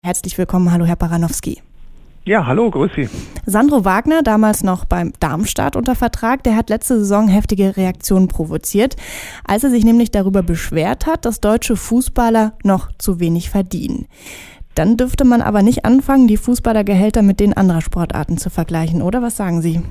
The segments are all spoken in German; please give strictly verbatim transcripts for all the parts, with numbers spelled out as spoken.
Herzlich willkommen, hallo Herr Baranowski. Ja, hallo, grüß Sie. Sandro Wagner, damals noch beim Darmstadt unter Vertrag, der hat letzte Saison heftige Reaktionen provoziert, als er sich nämlich darüber beschwert hat, dass deutsche Fußballer noch zu wenig verdienen. Dann dürfte man aber nicht anfangen, die Fußballergehälter mit denen anderer Sportarten zu vergleichen, oder? Was sagen Sie?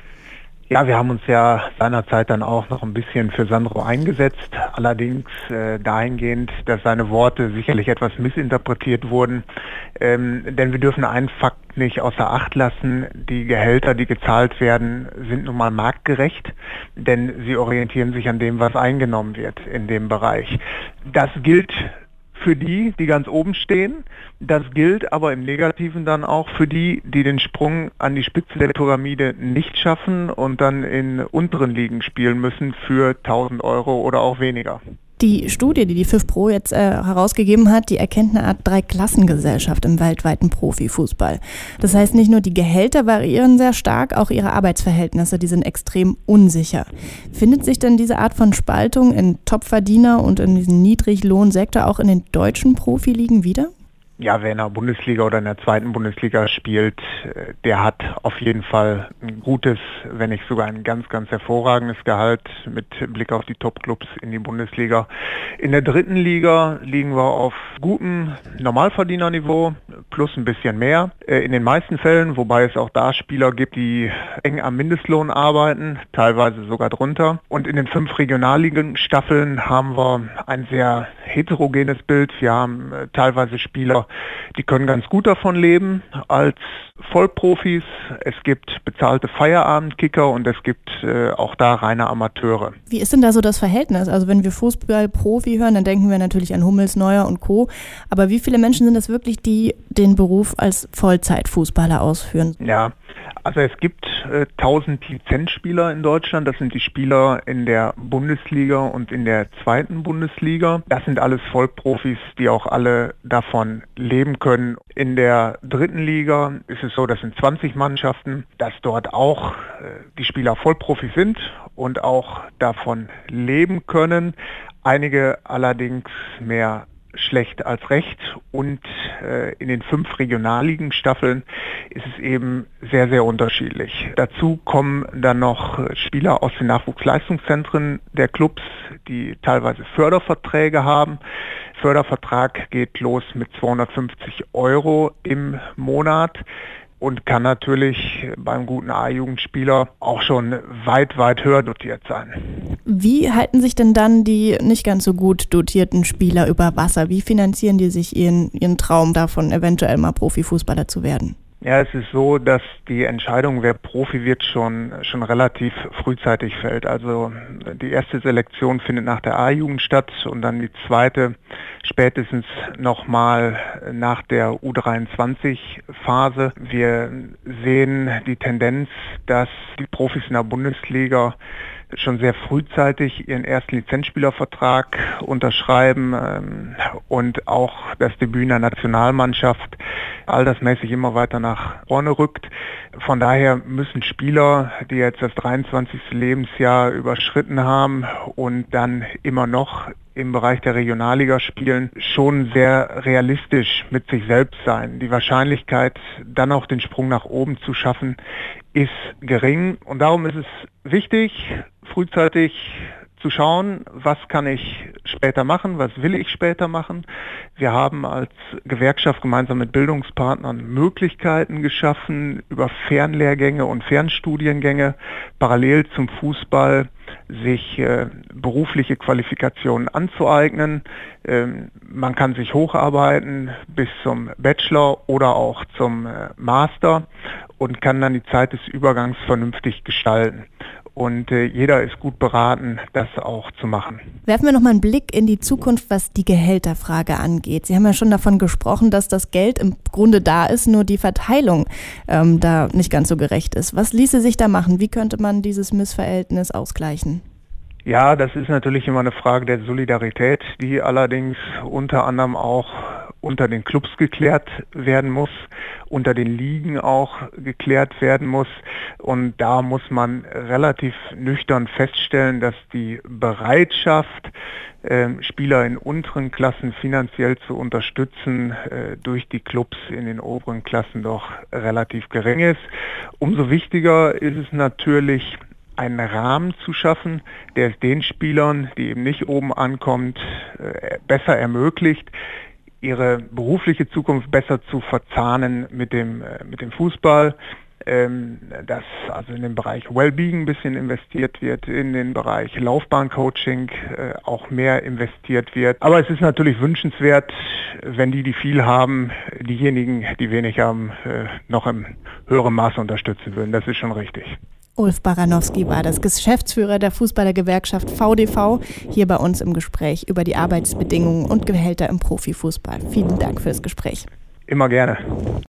Ja, wir haben uns ja seinerzeit dann auch noch ein bisschen für Sandro eingesetzt, allerdings äh, dahingehend, dass seine Worte sicherlich etwas missinterpretiert wurden, ähm, denn wir dürfen einen Fakt nicht außer Acht lassen: Die Gehälter, die gezahlt werden, sind nun mal marktgerecht, denn sie orientieren sich an dem, was eingenommen wird in dem Bereich. Das gilt für die, die ganz oben stehen. Das gilt aber im Negativen dann auch für die, die den Sprung an die Spitze der Pyramide nicht schaffen und dann in unteren Ligen spielen müssen für tausend Euro oder auch weniger. Die Studie, die die FIFPro jetzt äh, herausgegeben hat, die erkennt eine Art Dreiklassengesellschaft im weltweiten Profifußball. Das heißt, nicht nur die Gehälter variieren sehr stark, auch ihre Arbeitsverhältnisse, die sind extrem unsicher. Findet sich denn diese Art von Spaltung in Topverdiener und in diesem Niedriglohnsektor auch in den deutschen Profiligen wieder? Ja, wer in der Bundesliga oder in der zweiten Bundesliga spielt, der hat auf jeden Fall ein gutes, wenn nicht sogar ein ganz, ganz hervorragendes Gehalt mit Blick auf die Top-Clubs in die Bundesliga. In der dritten Liga liegen wir auf gutem Normalverdienerniveau, plus ein bisschen mehr. In den meisten Fällen, wobei es auch da Spieler gibt, die eng am Mindestlohn arbeiten, teilweise sogar drunter. Und in den fünf Regionalligen-Staffeln haben wir ein sehr heterogenes Bild. Wir haben teilweise Spieler, die können ganz gut davon leben als Vollprofis. Es gibt bezahlte Feierabendkicker und es gibt äh, auch da reine Amateure. Wie ist denn da so das Verhältnis? Also wenn wir Fußballprofi hören, dann denken wir natürlich an Hummels, Neuer und Co. Aber wie viele Menschen sind das wirklich, die den Beruf als Vollzeitfußballer ausführen? Ja, also es gibt äh, tausend Lizenzspieler in Deutschland. Das sind die Spieler in der Bundesliga und in der zweiten Bundesliga. Das sind alles Vollprofis, die auch alle davon leben können. In der dritten Liga ist es so, das sind zwanzig Mannschaften, dass dort auch äh, die Spieler Vollprofis sind und auch davon leben können. Einige allerdings mehr schlecht als recht, und äh, in den fünf Regionalligen-Staffeln ist es eben sehr, sehr unterschiedlich. Dazu kommen dann noch Spieler aus den Nachwuchsleistungszentren der Clubs, die teilweise Förderverträge haben. Fördervertrag geht los mit zweihundertfünfzig Euro im Monat und kann natürlich beim guten A-Jugendspieler auch schon weit, weit höher dotiert sein. Wie halten sich denn dann die nicht ganz so gut dotierten Spieler über Wasser? Wie finanzieren die sich ihren, ihren Traum davon, eventuell mal Profifußballer zu werden? Ja, es ist so, dass die Entscheidung, wer Profi wird, schon, schon relativ frühzeitig fällt. Also die erste Selektion findet nach der A-Jugend statt und dann die zweite spätestens nochmal nach der U dreiundzwanzig-Phase. Wir sehen die Tendenz, dass die Profis in der Bundesliga schon sehr frühzeitig ihren ersten Lizenzspielervertrag unterschreiben ähm, und auch das Debüt in der Nationalmannschaft altersmäßig immer weiter nach vorne rückt. Von daher müssen Spieler, die jetzt das dreiundzwanzigste Lebensjahr überschritten haben und dann immer noch im Bereich der Regionalliga spielen, schon sehr realistisch mit sich selbst sein. Die Wahrscheinlichkeit, dann auch den Sprung nach oben zu schaffen, ist gering. Und darum ist es wichtig, frühzeitig zu schauen, was kann ich später machen, was will ich später machen. Wir haben als Gewerkschaft gemeinsam mit Bildungspartnern Möglichkeiten geschaffen, über Fernlehrgänge und Fernstudiengänge parallel zum Fußball sich äh, berufliche Qualifikationen anzueignen. Ähm, man kann sich hocharbeiten bis zum Bachelor oder auch zum äh, Master und kann dann die Zeit des Übergangs vernünftig gestalten. Und äh, jeder ist gut beraten, das auch zu machen. Werfen wir noch mal einen Blick in die Zukunft, was die Gehälterfrage angeht. Sie haben ja schon davon gesprochen, dass das Geld im Grunde da ist, nur die Verteilung ähm, da nicht ganz so gerecht ist. Was ließe sich da machen? Wie könnte man dieses Missverhältnis ausgleichen? Ja, das ist natürlich immer eine Frage der Solidarität, die allerdings unter anderem auch unter den Clubs geklärt werden muss, unter den Ligen auch geklärt werden muss. Und da muss man relativ nüchtern feststellen, dass die Bereitschaft, äh, Spieler in unteren Klassen finanziell zu unterstützen, äh, durch die Clubs in den oberen Klassen doch relativ gering ist. Umso wichtiger ist es natürlich, einen Rahmen zu schaffen, der es den Spielern, die eben nicht oben ankommt, äh, besser ermöglicht, ihre berufliche Zukunft besser zu verzahnen mit dem, äh, mit dem Fußball, ähm, dass also in den Bereich Wellbeing ein bisschen investiert wird, in den Bereich Laufbahncoaching äh, auch mehr investiert wird. Aber es ist natürlich wünschenswert, wenn die, die viel haben, diejenigen, die wenig haben, äh, noch im höheren Maße unterstützen würden. Das ist schon richtig. Ulf Baranowski war das, Geschäftsführer der Fußballergewerkschaft V D V, hier bei uns im Gespräch über die Arbeitsbedingungen und Gehälter im Profifußball. Vielen Dank fürs Gespräch. Immer gerne.